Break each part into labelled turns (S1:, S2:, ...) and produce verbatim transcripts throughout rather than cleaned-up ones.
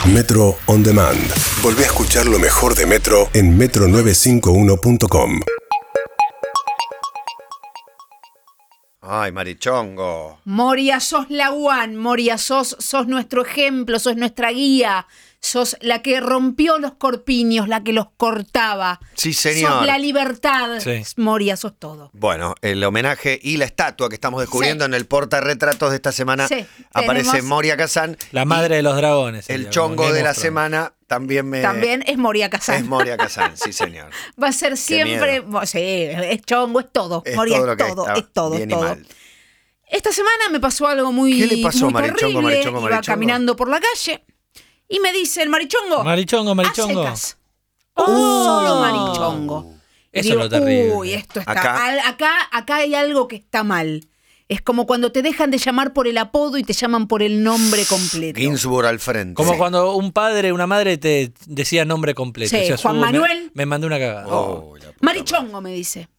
S1: Metro On Demand. Volvé a escuchar lo mejor de Metro en metro novecientos cincuenta y uno punto com.
S2: Ay, Marichongo.
S3: Moria, sos la one, Moria, sos, sos nuestro ejemplo, sos nuestra guía, sos la que rompió los corpiños, la que los cortaba.
S2: Sí, señor.
S3: Sos la libertad,
S4: Sí.
S3: Moria, sos todo.
S2: Bueno, el homenaje y la estatua que estamos descubriendo
S3: Sí.
S2: en el portarretratos de esta semana.
S3: Sí,
S2: Aparece
S3: tenemos-
S2: Moria Kazan.
S4: La madre de los dragones.
S2: El
S4: sería,
S2: chongo
S4: como
S2: de la
S4: Game of Thrones.
S2: semana también me...
S3: También es Moria Kazan.
S2: Es Moria Kazan, sí, señor.
S3: Va a ser siempre,
S2: miedo.
S3: sí, es chongo, es todo.
S2: Es
S3: Moria
S2: todo lo
S3: es
S2: que
S3: todo,
S2: está
S3: es todo,
S2: bien
S3: es
S2: y
S3: todo.
S2: mal.
S3: Esta semana me pasó algo muy,
S2: ¿Qué le pasó,
S3: muy
S2: Marichongo,
S3: terrible.
S2: Marichongo,
S3: Iba
S2: Marichongo?
S3: caminando por la calle y me dice el marichongo.
S4: Marichongo,
S3: a
S4: marichongo.
S3: secas. Solo marichongo. Y
S4: Eso
S3: digo,
S4: es lo terrible.
S3: Uy, esto está
S2: Acá-
S3: al- acá, acá hay algo que está mal. Es como cuando te dejan de llamar por el apodo y te llaman por el nombre completo.
S2: Ginsburg al frente.
S4: Como
S2: Sí.
S4: cuando un padre, una madre te decía nombre completo.
S3: Sí,
S4: Decías,
S3: Juan
S4: "Uh, me-
S3: Manuel".
S4: Me, mandé una cagada.
S2: Oh, la puta
S3: Marichongo, me dice.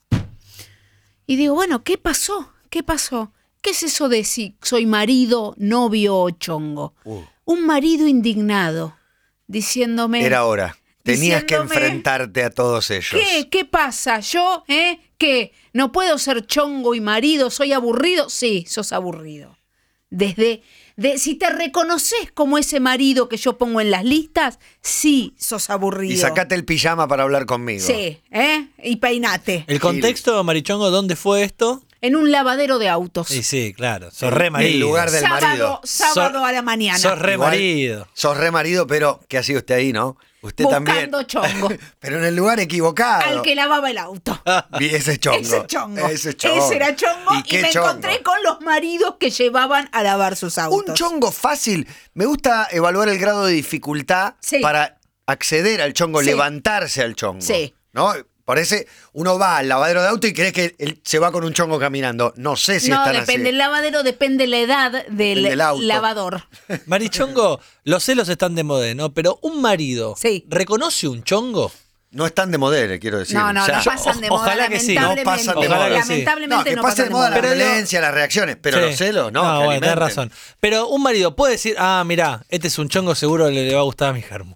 S3: Y digo, bueno, ¿qué pasó? ¿Qué pasó? ¿Qué es eso de si soy marido, novio o chongo?
S2: Uh.
S3: Un marido indignado, diciéndome...
S2: Era hora. Tenías que
S3: diciéndome,
S2: enfrentarte a todos ellos.
S3: ¿Qué? ¿Qué pasa? ¿Yo? ¿Eh? ¿Qué? ¿No puedo ser chongo y marido? ¿Soy aburrido? Sí, sos aburrido. Desde... De, si te reconoces como ese marido que yo pongo en las listas, sí, sos aburrido.
S2: Y sacate el pijama para hablar conmigo.
S3: Sí, ¿eh? Y peinate.
S4: El contexto, Marichongo, ¿dónde fue esto?
S3: En un lavadero de autos.
S4: Sí, sí, claro. Sos re marido.
S2: En lugar del
S3: sábado,
S2: marido.
S3: sábado
S4: Sos-
S3: a la mañana.
S4: Sos re
S2: Igual,
S4: marido.
S2: Sos re marido, pero ¿qué hacía usted ahí, no? Usted
S3: Buscando
S2: también.
S3: chongo.
S2: Pero en el lugar equivocado.
S3: Al que lavaba el auto.
S2: Vi ese chongo.
S3: Ese chongo.
S2: Ese chongo.
S3: Ese era chongo y,
S2: qué
S3: me
S2: chongo?
S3: encontré con los maridos que llevaban a lavar sus autos.
S2: Un chongo fácil. Me gusta evaluar el grado de dificultad
S3: Sí.
S2: para acceder al chongo,
S3: Sí.
S2: levantarse al chongo.
S3: Sí.
S2: ¿No? Parece, uno va al lavadero de auto y crees que él se va con un chongo caminando. No sé si
S3: no,
S2: están
S3: depende.
S2: así.
S3: El lavadero depende la edad del,
S2: Depende del auto.
S3: lavador.
S4: Marichongo, los celos están de moda, ¿no? Pero un marido,
S3: Sí.
S4: ¿reconoce un chongo?
S2: No están de modelo, quiero decir.
S3: No, no,
S2: O sea,
S3: no pasan de
S4: o-
S3: moda.
S4: ojalá que sí.
S3: Lamentablemente.
S2: No pasan de
S4: moda. Ojalá que sí.
S3: Lamentablemente
S2: No, que
S3: no
S2: pase
S3: pasan
S2: de moda la
S4: Pero digo-
S2: violencia, las reacciones, pero
S4: Sí.
S2: los celos, no.
S4: No,
S2: que
S4: bueno, tenés
S2: alimenten.
S4: razón. Pero un marido puede decir, ah, mirá, este es un chongo, seguro le, le va a gustar a mi germo.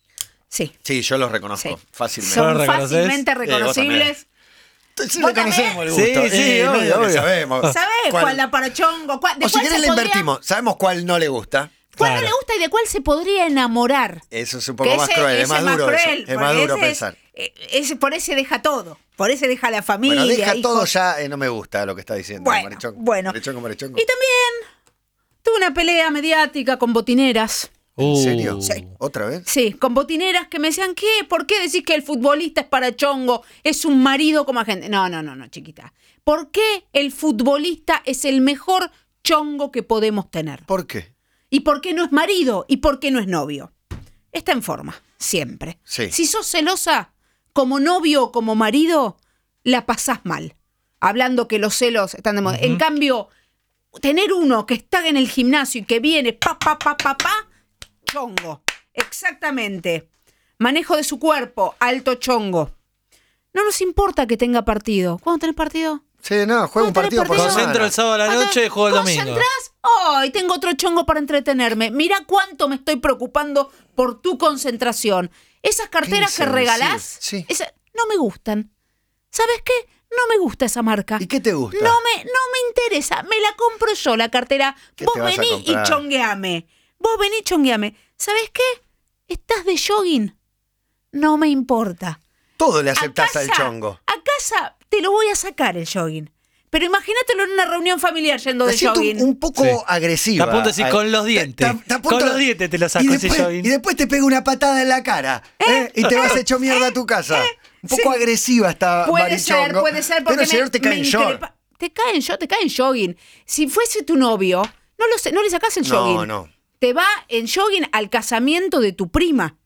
S3: Sí.
S2: Sí, yo los reconozco
S3: Sí.
S2: fácilmente.
S3: Son
S4: ¿Lo reconoces?
S3: fácilmente
S2: Sí, vos
S3: reconocibles.
S2: Sí,
S3: ¿Vos
S2: reconocemos el gusto.
S4: Sí, sí,
S2: Eh,
S4: obvio,
S2: medio que
S4: obvio.
S2: sabemos.
S3: ¿Sabés cuál, da para chongo? ¿Cuál- de
S2: O si
S3: cuál
S2: querés
S3: se
S2: le
S3: podría-
S2: invertimos. Sabemos cuál no le gusta.
S3: ¿Cuál
S4: Claro.
S3: no le gusta y de cuál se podría enamorar?
S2: Eso es un poco
S3: Que
S2: más
S3: ese-
S2: cruel, es
S3: ese
S2: más duro eso. Es
S3: porque
S2: más duro
S3: ese
S2: pensar.
S3: eh, ese- por ese deja todo. Por ese deja la familia.
S2: Bueno, deja
S3: hijos.
S2: todo ya, eh, no me gusta lo que está diciendo.
S3: Bueno,
S2: Marichongo.
S3: bueno.
S2: Marichongo, marichongo.
S3: Y también tuve una pelea mediática con botineras.
S2: ¿En serio?
S3: Sí.
S2: ¿Otra vez?
S3: Sí, con botineras que me decían, ¿qué? ¿Por qué decís que el futbolista es para chongo? Es un marido como agente. No, no, no, no, chiquita. ¿Por qué el futbolista es el mejor chongo que podemos tener?
S2: ¿Por qué?
S3: ¿Y por qué no es marido? ¿Y por qué no es novio? Está en forma, siempre.
S2: Sí.
S3: Si sos celosa, como novio o como marido, la pasás mal. Hablando que los celos están de moda. En cambio, tener uno que está en el gimnasio y que viene pa, pa, pa, pa, pa, chongo. Exactamente. Manejo de su cuerpo, alto chongo. No nos importa que tenga partido. ¿Cuándo tenés partido?
S2: Sí, no, juega un
S3: ¿Cuándo tenés
S2: partido por
S3: partido?
S2: semana.
S4: Concentro el sábado a la
S3: ¿Cuándo-
S4: noche y juego el domingo.
S3: ¿Concentrás? ¡Ay, tengo otro chongo para entretenerme! Mira cuánto me estoy preocupando por tu concentración. Esas carteras que
S2: insensible.
S3: regalás,
S2: Sí.
S3: esas no me gustan. ¿Sabes qué? No me gusta esa marca.
S2: ¿Y qué te gusta?
S3: No me, no me interesa. Me la compro yo, la cartera.
S2: ¿Qué
S3: Vos
S2: te vas a
S3: vení y
S2: comprar?
S3: chongueame. Vos vení y chongueame. ¿Sabes qué? ¿Estás de jogging? No me importa.
S2: Todo le
S3: A
S2: aceptás al
S3: casa-
S2: chongo.
S3: A casa te lo voy a sacar el jogging. Pero imagínatelo en una reunión familiar yendo
S2: Me
S3: de
S2: siento
S3: jogging.
S2: un, un poco
S4: Sí.
S2: agresiva.
S4: Te apunto a decir con los dientes.
S2: Te- te- te apunto-
S4: Con los dientes te lo saco
S2: y
S4: ese
S2: después,
S4: jogging.
S2: Y después te pega una patada en la cara. ¿eh? Y te vas hecho mierda a tu casa. Un poco
S3: sí.
S2: agresiva esta
S3: Puede ser,
S2: Marichongo.
S3: puede ser, porque
S2: Pero el señor
S3: me,
S2: te cae
S3: me
S2: en short.
S3: increpa- Te cae en short, te cae en jogging. Si fuese tu novio, no, lo sé, no le sacás el
S2: No,
S3: jogging.
S2: no.
S3: Te va en jogging al casamiento de tu prima.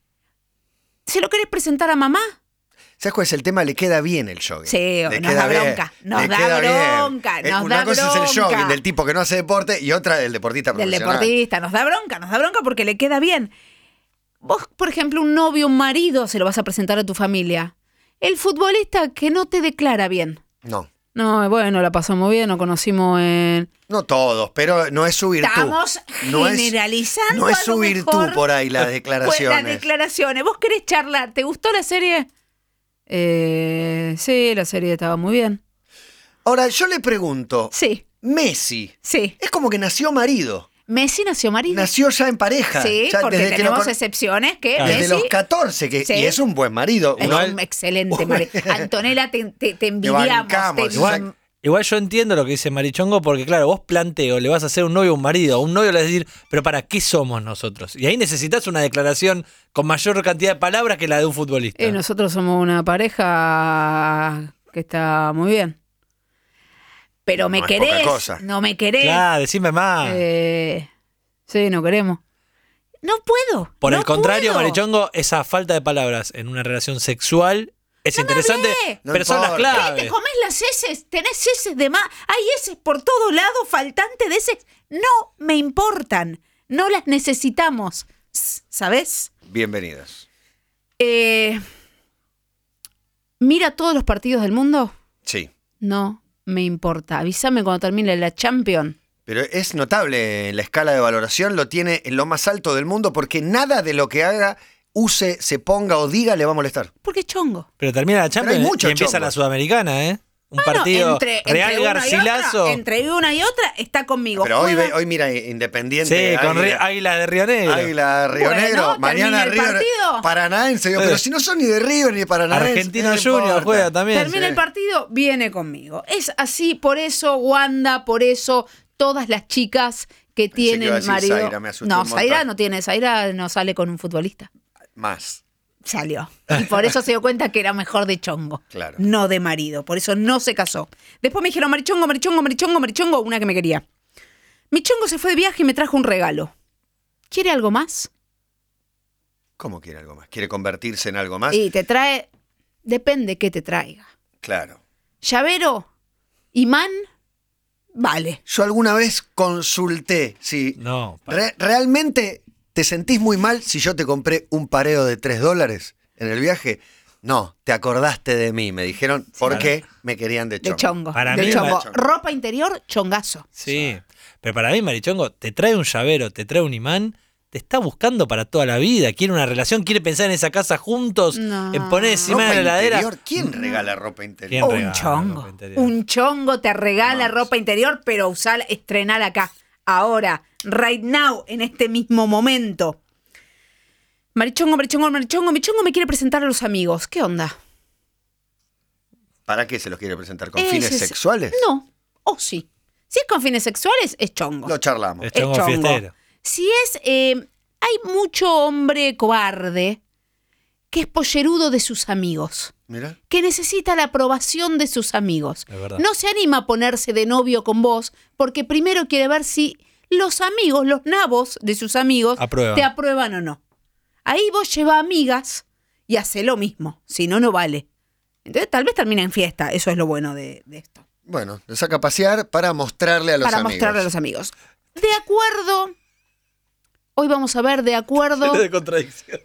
S3: ¿Se lo querés presentar a mamá?
S2: ¿Sabes cuál es el tema? Le queda bien el jogging.
S3: Sí,
S2: Le
S3: nos
S2: queda
S3: da
S2: bien,
S3: bronca, nos
S2: le
S3: da
S2: queda bien.
S3: bronca,
S2: Eh,
S3: nos
S2: Una
S3: da
S2: cosa es el
S3: bronca.
S2: jogging del tipo que no hace deporte y otra del deportista
S3: Del
S2: profesional.
S3: deportista. Nos da bronca, nos da bronca porque le queda bien. Vos, por ejemplo, un novio, un marido, se lo vas a presentar a tu familia. El futbolista que no te declara bien.
S2: No.
S3: No, bueno, la pasamos bien, nos conocimos en...
S2: No todos, pero no es su virtud.
S3: Estamos
S2: No es-
S3: generalizando.
S2: No es
S3: a
S2: su
S3: lo
S2: virtud
S3: mejor.
S2: por ahí las
S3: Pues,
S2: declaraciones.
S3: las declaraciones. ¿Vos querés charlar? ¿Te gustó la serie? Eh, sí, la serie estaba muy bien.
S2: Ahora, yo le pregunto,
S3: Sí,
S2: Messi,
S3: sí.
S2: es como que nació marido.
S3: Messi nació marido.
S2: Nació ya en pareja.
S3: Sí,
S2: ya
S3: porque
S2: desde que lo
S3: tenemos
S2: con-
S3: excepciones que
S4: Claro.
S2: Desde
S3: Messi
S2: los catorce, que,
S3: Sí.
S2: y es un buen marido.
S3: es
S2: Uno-
S3: un excelente marido. Antonella, te, te, te envidiamos.
S2: bancamos,
S3: te-
S2: igual-
S4: Igual yo entiendo lo que dice Marichongo, porque claro, vos planteo, le vas a hacer un novio a un marido, a un novio le vas a decir, pero ¿para qué somos nosotros? Y ahí necesitas una declaración con mayor cantidad de palabras que la de un futbolista.
S3: Eh, nosotros somos una pareja que está muy bien. Pero me
S2: No es
S3: querés,
S2: poca cosa.
S3: no me querés.
S4: Claro, decime más.
S3: Eh, sí, no queremos. No puedo.
S4: Por
S3: no
S4: el contrario,
S3: puedo.
S4: Marichongo, esa falta de palabras en una relación sexual es interesante,
S3: hablé.
S2: No
S4: pero son las
S2: importa.
S3: ¿Qué?
S4: claves.
S3: ¿Te comés las heces? ¿Tenés heces de más? Hay heces por todo lado, faltante de heces. No me importan. No las necesitamos. S- ¿Sabes?
S2: Bienvenidos.
S3: Eh, ¿Mira todos los partidos del mundo?
S2: Sí.
S3: No me importa. Avísame cuando termine la Champions.
S2: Pero es notable en la escala de valoración, lo tiene en lo más alto del mundo porque nada de lo que haga, use, se ponga o diga le va a molestar.
S3: Porque es chongo.
S4: Pero termina la Champions
S2: hay muchos
S4: y empieza
S2: chongos.
S4: la Sudamericana, ¿eh? Un
S3: Bueno,
S4: partido
S3: entre-
S4: Real
S3: entre una y
S4: Garcilaso.
S3: otra, entre una y otra está conmigo.
S2: Pero hoy,
S3: Juega-
S2: ve- hoy mira, Independiente.
S4: Sí, con
S2: Águila,
S4: Ri- Águila de Río Negro.
S2: Águila, Río
S3: Bueno,
S2: Negro. Mañana
S3: termina el
S2: River.
S3: partido.
S2: Paranaense. Digo,
S4: Sí.
S2: pero si no son ni de River ni de Paranaense.
S4: Argentino
S2: no
S4: Junior
S2: importa.
S4: juega también.
S3: Termina
S2: sí.
S3: el partido, viene conmigo. Es así, por eso Wanda, por eso todas las chicas que
S2: Pensé que iba a
S3: tienen
S2: decir
S3: marido.
S2: Zaira, me asusté
S3: no,
S2: un montón.
S3: Zaira no tiene, Zaira no sale con un futbolista.
S2: Más.
S3: Salió. Y por eso se dio cuenta que era mejor de chongo.
S2: Claro.
S3: No de marido. Por eso no se casó. Después me dijeron, Marichongo, Marichongo, Marichongo, Marichongo, una que me quería. Mi chongo se fue de viaje y me trajo un regalo. ¿Quiere algo más?
S2: ¿Cómo quiere algo más? ¿Quiere convertirse en algo más?
S3: Y te trae. Depende qué te traiga.
S2: Claro.
S3: Llavero, imán, vale.
S2: Yo alguna vez consulté si
S4: No, pa-
S2: re- realmente te sentís muy mal si yo te compré un pareo de tres dólares en el viaje. No, te acordaste de mí, me dijeron, porque me querían de
S3: De
S2: chongo.
S3: chongo.
S4: Para
S3: de
S4: mí,
S3: chongo.
S2: Marichongo.
S3: Ropa interior, chongazo.
S4: sí. Pero para mí, Marichongo, te trae un llavero, te trae un imán, te está buscando para toda la vida. Quiere una relación, quiere pensar en esa casa juntos,
S3: No.
S4: en poner ese imán
S2: ¿Ropa
S4: en la heladera.
S2: interior? ¿Quién regala ropa interior?
S4: ¿Quién
S3: O un
S4: regala
S3: chongo.
S4: ropa interior?
S3: Un chongo te regala
S2: Vamos.
S3: ropa interior, pero usala, estrenala acá. Ahora, right now, en este mismo momento. Marichongo, Marichongo, Marichongo, Marichongo me quiere presentar a los amigos. ¿Qué onda?
S2: ¿Para qué se los quiere presentar? ¿Con
S3: Ese
S2: fines
S3: es-
S2: sexuales?
S3: No, o sí. Si es con fines sexuales, es chongo.
S2: Lo charlamos.
S4: Es
S3: Es
S4: chongo
S3: chongo.
S4: fiestero.
S3: Si es, eh, hay mucho hombre cobarde que es pollerudo de sus amigos,
S2: Mira.
S3: que necesita la aprobación de sus amigos.
S4: Es verdad.
S3: No se anima a ponerse de novio con vos porque primero quiere ver si los amigos, los nabos de sus amigos,
S4: Aprueban.
S3: te aprueban o no. Ahí vos lleva amigas y hace lo mismo, si no, no vale. Entonces tal vez termine en fiesta, eso es lo bueno de, de esto.
S2: Bueno, lo saca a pasear para mostrarle a los
S3: Para
S2: amigos.
S3: mostrarle a los amigos. De acuerdo, hoy vamos a ver de acuerdo...
S4: de contradicción.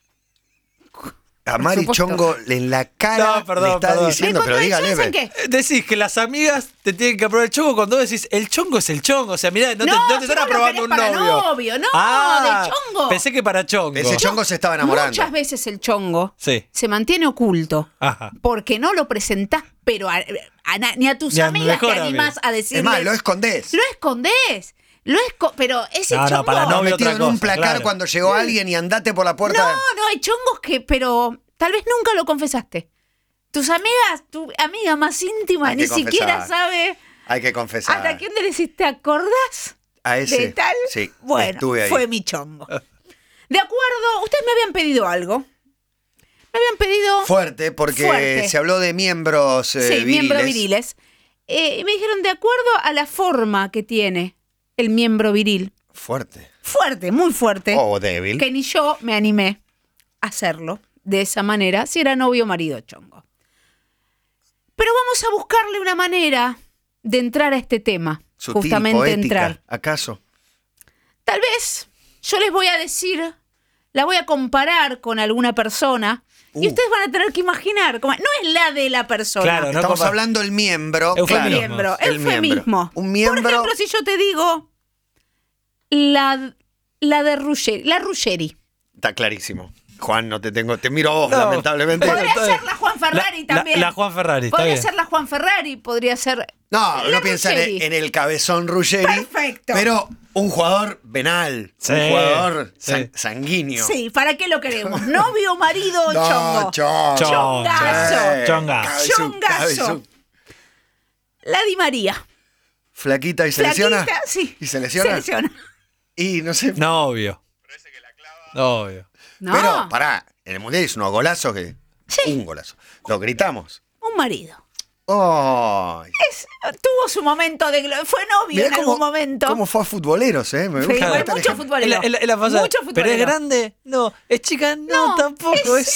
S2: A Mari
S3: supuesto.
S2: Chongo en la cara
S4: No, perdón,
S2: le está
S4: perdón.
S2: diciendo,
S3: ¿De
S2: pero dígale.
S3: contradicciones en qué?
S4: Decís que las amigas te tienen que aprobar el chongo cuando vos decís, el chongo es el chongo. O sea, mirá, no, te,
S3: No,
S4: no te
S3: si
S4: están
S3: vos lo
S4: aprobando un
S3: querés para
S4: novio.
S3: novio, no,
S4: Ah,
S3: de chongo.
S4: Pensé que para chongo.
S2: Ese chongo se estaba enamorando.
S3: Muchas veces el chongo
S4: Sí.
S3: se mantiene oculto
S4: Ajá.
S3: porque no lo presentás, pero a, a na- ni a tus
S4: Ni a mi
S3: amigas te
S4: mejor
S3: animás
S4: amigo.
S3: a decirle.
S2: Es más, lo escondés.
S3: Lo escondés. Lo esco pero ese
S4: No, no,
S3: chongo.
S4: para
S2: Lo
S4: novio
S2: metido
S4: otra
S2: en un
S4: cosa,
S2: placar
S4: claro.
S2: cuando llegó alguien y andate por la puerta.
S3: No, no, hay chongos que, pero tal vez nunca lo confesaste. Tus amigas, tu amiga más íntima,
S2: Hay
S3: ni
S2: que confesar.
S3: siquiera sabe
S2: Hay que confesar.
S3: hasta quién le decís, ¿te acordás?
S2: A ese.
S3: de tal.
S2: Sí,
S3: Bueno,
S2: estuve ahí.
S3: fue mi chongo. De acuerdo, ustedes me habían pedido algo. Me habían pedido.
S2: Fuerte, porque
S3: Fuerte.
S2: se habló de miembros eh,
S3: sí,
S2: viriles.
S3: miembros viriles. Eh, y me dijeron, de acuerdo a la forma que tiene el miembro viril.
S2: Fuerte.
S3: Fuerte, muy fuerte.
S2: O débil.
S3: Que ni yo me animé a hacerlo de esa manera, si era novio o marido chongo. Pero vamos a buscarle una manera de entrar a este tema.
S2: Sutil,
S3: justamente
S2: poética,
S3: entrar.
S2: ¿acaso?
S3: Tal vez yo les voy a decir la voy a comparar con alguna persona y
S2: Uh.
S3: ustedes van a tener que imaginar, como, no es la de la persona.
S4: Claro, no
S2: Estamos
S4: compa-
S2: hablando del miembro.
S4: Eufemismo.
S3: El
S2: claro.
S3: miembro,
S2: El
S3: eufemismo.
S2: miembro. Un miembro-
S3: Por ejemplo, si yo te digo la, la de Ruggeri, la Ruggeri.
S2: Está clarísimo. Juan, no te tengo, te miro a vos,
S4: No.
S2: lamentablemente.
S3: Podría
S4: está bien.
S3: ser la Juan Ferrari
S4: La- la-
S3: también.
S4: la Juan Ferrari, está
S3: Podría
S4: bien.
S3: ser la Juan Ferrari, podría ser.
S2: No,
S3: la
S2: uno piensa en,
S3: Ruggeri.
S2: en el cabezón Ruggeri.
S3: Perfecto.
S2: Pero un jugador venal,
S4: Sí,
S2: un jugador
S4: sí.
S2: san- sanguíneo.
S3: Sí, ¿para qué lo queremos? ¿Novio, marido o
S2: No,
S3: chongo?
S2: chongo.
S3: Chongazo.
S2: Sí.
S4: Chonga.
S2: Cabezú,
S3: Chongazo.
S2: cabezú.
S3: La Di María.
S2: Flaquita y se lesiona.
S3: Flaquita, sí.
S2: ¿Y se lesiona?
S3: Se lesiona.
S2: Y no sé.
S4: No, obvio. Obvio.
S3: No,
S2: Pero, pará, en el mundial hizo unos golazos que.
S3: Sí.
S2: Un golazo. Lo gritamos.
S3: un marido.
S2: ¡Ay!
S3: Es- tuvo su momento de glo- fue novio
S2: Mirá
S3: en
S2: cómo,
S3: algún momento.
S2: cómo fue a futboleros, ¿eh? Me
S3: Sí,
S2: gusta
S3: fue
S2: estar
S3: mucho
S2: ejemplo.
S3: futbolero.
S4: Es la, es la famosa,
S3: Mucho
S4: pero es
S3: futbolero.
S4: grande, no. Es chica, no,
S3: No,
S4: tampoco.
S3: es-
S4: Es,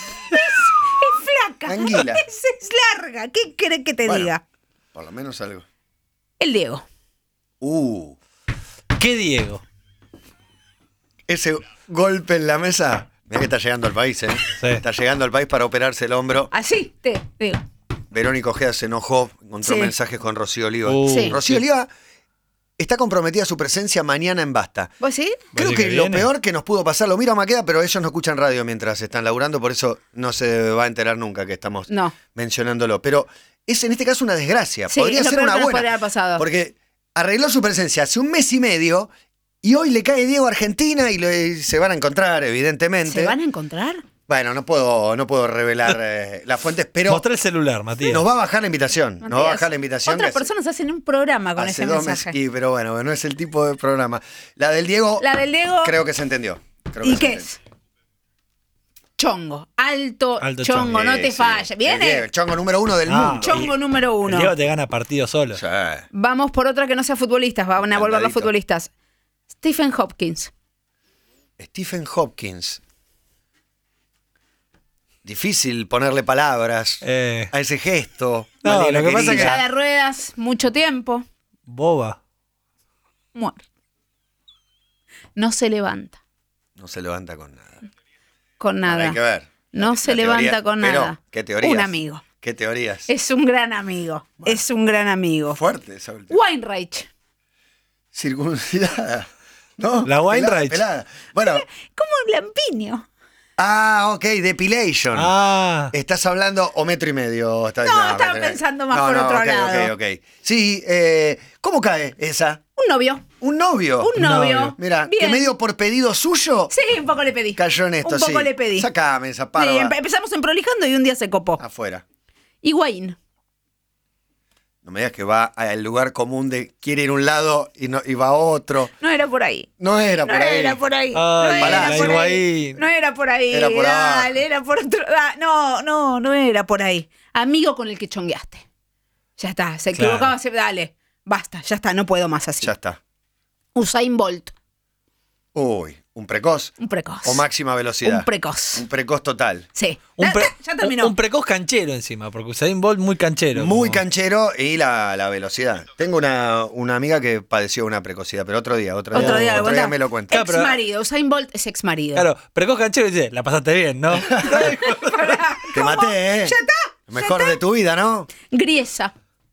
S3: Es flaca.
S2: Anguila.
S3: Es, es larga. ¿Qué querés que te
S2: Bueno.
S3: diga?
S2: Por lo menos algo.
S3: El Diego.
S2: Uh,
S4: ¿Qué Diego?
S2: ese golpe en la mesa. Mira que está llegando al país, ¿eh?
S4: Sí.
S2: Está llegando al país para operarse el hombro.
S3: Así te digo.
S2: Verónica Ojeda se enojó, encontró
S3: Sí.
S2: mensajes con Rocío Oliva.
S4: Uh,
S3: Sí.
S2: Rocío Oliva está comprometida su presencia mañana en Basta.
S3: ¿Vos sí?
S2: Creo
S4: ¿Vos
S2: que,
S4: decís que
S2: lo
S4: viene?
S2: peor que nos pudo pasar, lo miro a Maqueda, pero ellos no escuchan radio mientras están laburando, por eso no se va a enterar nunca que estamos
S3: No.
S2: mencionándolo. Pero es en este caso una desgracia.
S3: Sí,
S2: podría
S3: es lo
S2: ser
S3: peor
S2: una
S3: que nos
S2: buena.
S3: podría haber pasado.
S2: Porque arregló su presencia hace un mes y medio y hoy le cae Diego a Argentina y, lo- y se van a encontrar, evidentemente.
S3: ¿Se van a encontrar?
S2: Bueno, no puedo, no puedo revelar eh, las fuentes, pero
S4: Mostrá el celular, Matías.
S2: nos va a bajar la invitación.
S3: No
S2: Nos va a
S3: digas.
S2: bajar la invitación.
S3: Otras
S2: que hace-
S3: personas hacen un programa con
S2: hace
S3: ese
S2: dos
S3: mensaje.
S2: meses. Y, pero bueno, no es el tipo de programa. La del Diego,
S3: La del Diego.
S2: creo que se entendió. Creo que
S3: ¿Y
S2: se
S3: qué
S2: entendió.
S3: es? Chongo. Alto,
S4: Alto
S3: chongo,
S4: chongo.
S3: no
S2: Sí,
S3: te
S2: sí.
S3: falles.
S2: El Diego,
S3: ¿Viene?
S2: el chongo número uno del
S4: Ah,
S2: mundo.
S3: Chongo número
S4: El
S3: uno.
S4: Diego te gana partido solo.
S2: Sí.
S3: Vamos por otra que no sea futbolistas. Van a volver los
S2: Cantadito.
S3: futbolistas. Stephen Hopkins.
S2: Stephen Hopkins. Difícil ponerle palabras
S4: Eh,
S2: a ese gesto.
S4: No,
S2: Malena
S4: lo que pasa
S2: querida.
S4: que-
S3: Silla de ruedas, mucho tiempo.
S4: boba.
S3: Muerto. No se levanta
S2: No se levanta con nada.
S3: con nada.
S2: Hay que ver.
S3: No
S2: La-
S3: se
S2: la
S3: levanta
S2: teoría-
S3: con
S2: pero,
S3: nada.
S2: ¿qué teorías?
S3: Un amigo.
S2: ¿Qué teorías?
S3: Es un gran amigo. Es un gran amigo.
S2: Fuerte esa última.
S3: Weinreich.
S2: Circuncidada. ¿No?
S4: La Weinreich.
S2: Pelada, pelada. Bueno,
S3: Como Lampiño.
S2: ah, ok, depilation.
S4: Ah,
S2: Estás hablando o metro y medio. Está-
S3: No, estaba
S2: metro y medio.
S3: pensando más
S2: No,
S3: por
S2: no,
S3: otro
S2: ok,
S3: lado.
S2: Ok, ok. Sí, eh, ¿cómo cae esa?
S3: Un novio.
S2: ¿Un novio?
S3: Un novio.
S4: novio.
S2: Mira, que
S3: Bien.
S2: medio por pedido suyo
S3: Sí, un poco le pedí.
S2: cayó en esto,
S3: Un poco
S2: sí.
S3: le pedí.
S2: Sacame esa
S3: Sí,
S2: parva
S3: empe- empezamos en prolijando y un día se copó.
S2: afuera.
S3: Higuaín.
S2: No me digas que va al lugar común de quiere ir a un lado y, no, y va a otro.
S3: No era por ahí.
S2: No era
S3: No
S2: por ahí.
S3: era por ahí.
S4: Ay,
S3: no era
S2: la
S3: por ahí.
S4: Higuaín.
S3: No era por ahí.
S2: Era por abajo.
S3: Dale, era por otro. ah, no, no, no era por ahí. Amigo con el que chongueaste. Ya está, se
S4: Claro.
S3: equivocaba. se- Dale, basta, ya está, no puedo más así.
S2: Ya está.
S3: Usain Bolt.
S2: Uy, un precoz
S3: Un precoz.
S2: o máxima velocidad.
S3: Un precoz.
S2: Un precoz total.
S3: Sí.
S4: un,
S3: Ya-
S4: pre-
S3: ya terminó.
S4: un- un precoz canchero encima, porque Usain Bolt muy canchero.
S2: Muy
S4: como-
S2: canchero y la, la velocidad. Tengo una, una amiga que padeció una precocidad, pero otro día, otro,
S3: Otro día,
S2: otro
S3: lo
S2: día
S3: cuenta.
S2: me lo cuenta.
S4: Claro,
S3: Ex
S4: pero-
S3: marido. Usain Bolt es ex marido.
S4: Claro, precoz canchero dice, la pasaste bien, ¿no?
S2: Te maté, ¿eh?
S3: Ya está.
S2: Mejor de tu vida, ¿no?
S3: Griesa.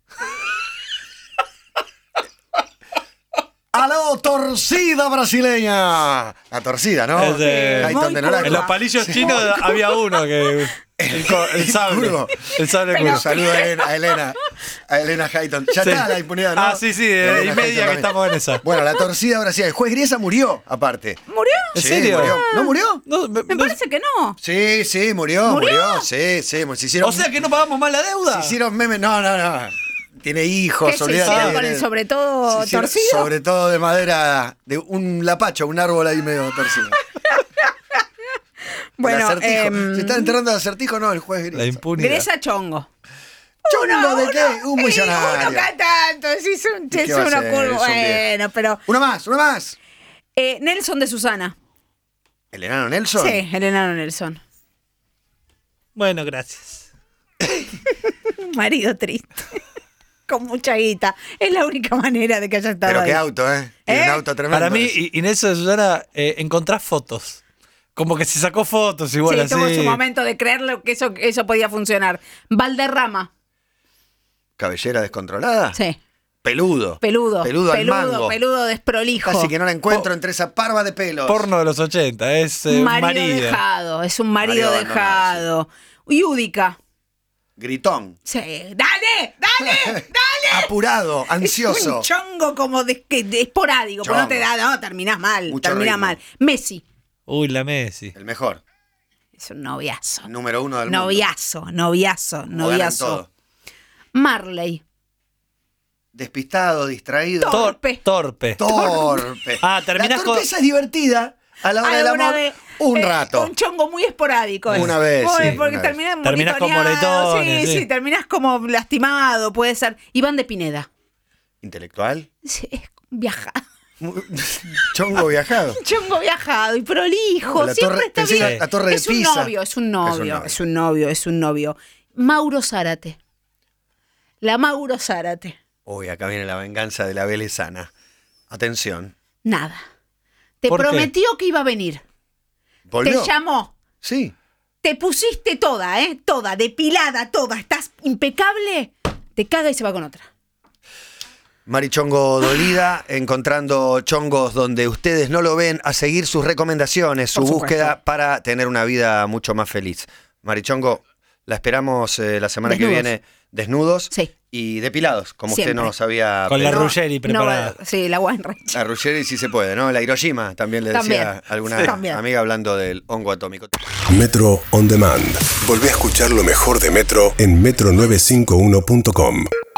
S2: ¡Aló, torcida brasileña! La torcida, ¿no?
S4: Es de-
S2: Hayton
S3: Muy
S2: de Nolasco.
S4: En los palillos chinos había uno que. El, co- el sable.
S2: curvo.
S4: El sable
S3: Pero-
S4: curvo.
S2: Un saludo a Elena, a Elena, a Elena Hayton. Ya
S4: Sí.
S2: está la impunidad, ¿no?
S4: Ah, sí, sí, de
S2: Elena
S4: y
S2: Hayton
S4: media que
S2: también.
S4: estamos en esa.
S2: Bueno, la torcida brasileña. El juez Griesa murió, aparte.
S3: ¿Murió?
S4: ¿En
S2: Sí,
S4: serio?
S2: murió. ¿No murió?
S4: No, me-
S3: Me
S4: no-
S3: parece que no.
S2: Sí, sí, murió,
S3: ¿Murió?
S2: murió. Sí, sí. Se hicieron,
S4: O sea que no pagamos más la
S2: se
S4: deuda.
S2: hicieron memes. No, no, no. Tiene hijos,
S3: ¿Qué se
S2: olvídate.
S3: hicieron con
S2: Tiene-
S3: el sobre todo
S2: se hicieron
S3: torcido?
S2: Sobre todo de madera, de un lapacho, un árbol ahí medio torcido.
S3: Bueno,
S2: el acertijo.
S3: em,
S2: ¿Se está enterrando de acertijo? No, el juez Griesa.
S4: La impunidad.
S3: Gresa Chongo.
S2: ¿Chongo de qué? Un
S3: Y
S2: millonario.
S3: uno cada tanto, sí, es, un,
S2: ¿Qué
S3: es
S2: va a
S3: una
S2: ser?
S3: curva.
S2: Es un viejo.
S3: Bueno, pero.
S2: Uno más, uno más.
S3: Eh, Nelson de Susana.
S2: ¿El enano Nelson?
S3: Sí, el enano Nelson.
S4: Bueno, gracias.
S3: Un marido triste. Con mucha guita. Es la única manera de que haya estado
S2: Pero
S3: ahí.
S2: qué auto, ¿eh? Tiene
S3: ¿Eh?
S2: un auto tremendo.
S4: Para mí, y, y en eso de Susana, eh, encontrás fotos. como que se sacó fotos igual
S3: sí,
S4: así.
S3: tuvo su momento de creerlo que eso, que eso podía funcionar. Valderrama.
S2: ¿Cabellera descontrolada?
S3: Sí.
S2: Peludo.
S3: Peludo.
S2: Peludo al
S3: peludo,
S2: mango.
S3: peludo desprolijo.
S2: Casi que no la encuentro
S4: Po-
S2: entre esa parva de pelos.
S4: Porno de los ochenta, es eh, un
S3: marido,
S4: marido.
S3: dejado. Es un marido,
S2: Marido
S3: dejado. Yúdica.
S2: Gritón.
S3: Sí. ¡Dale! ¡Dale! ¡Dale!
S2: Apurado,
S3: Es
S2: ansioso.
S3: un chongo como de, que- de esporádico, pero no te da, no, terminás mal,
S2: Mucho
S3: terminás
S2: ritmo.
S3: mal. Messi.
S4: Uy, la Messi.
S2: El mejor.
S3: Es un noviazo.
S2: Número uno del mundo.
S3: Noviazo, noviazo,
S2: Como ganan
S3: noviazo.
S2: todo.
S3: Marley.
S2: Despistado, distraído.
S3: Tor- Torpe.
S4: Torpe.
S2: Torpe.
S4: Ah, terminás
S2: La
S4: con-
S2: torpeza es divertida a la hora del
S3: Alguna
S2: amor.
S3: vez,
S2: Un
S3: eh,
S2: rato.
S3: Un chongo muy esporádico. es.
S2: Una vez,
S3: Muy-
S2: sí,
S3: Porque
S2: una
S3: terminás
S4: Terminás con
S3: moretoneado,
S4: moretones,
S3: Sí,
S4: sí.
S3: sí, terminás como lastimado, puede ser. Iván de Pineda.
S2: Intelectual.
S3: Sí, es viajado.
S2: Chongo viajado.
S3: Chongo viajado y prolijo.
S2: No, la
S3: Siempre
S2: torre-
S3: está
S2: pensé
S3: bien.
S2: que la torre de
S3: es un
S2: Pisa.
S3: novio, es un novio,
S2: Es un novio.
S3: es un novio, es un novio. Mauro Zárate. La Mauro Zárate.
S2: Uy, acá viene la venganza de la Vélezana. Atención.
S3: Nada. Te
S4: ¿Por qué?
S3: prometió que iba a venir.
S2: ¿Volvió?
S3: Te llamó.
S2: Sí.
S3: Te pusiste toda, ¿eh? Toda, depilada, toda. Estás impecable. Te caga y se va con otra.
S2: Marichongo dolida, encontrando chongos donde ustedes no lo ven, a seguir sus recomendaciones, su
S3: Por supuesto.
S2: búsqueda para tener una vida mucho más feliz. Marichongo, la esperamos eh, la semana
S3: Desnudos.
S2: que viene desnudos
S3: Sí.
S2: y depilados, como
S3: Siempre.
S2: usted nos había
S4: Con la
S2: pedido.
S4: Ruggeri preparada.
S3: No, sí, la Weinreich.
S2: La Ruggeri sí se puede, ¿no? La Hiroshima también le decía
S3: También.
S2: alguna
S3: Sí. También.
S2: amiga hablando del hongo atómico.
S1: Metro On Demand. Volvé a escuchar lo mejor de Metro en metro novecientos cincuenta y uno punto com.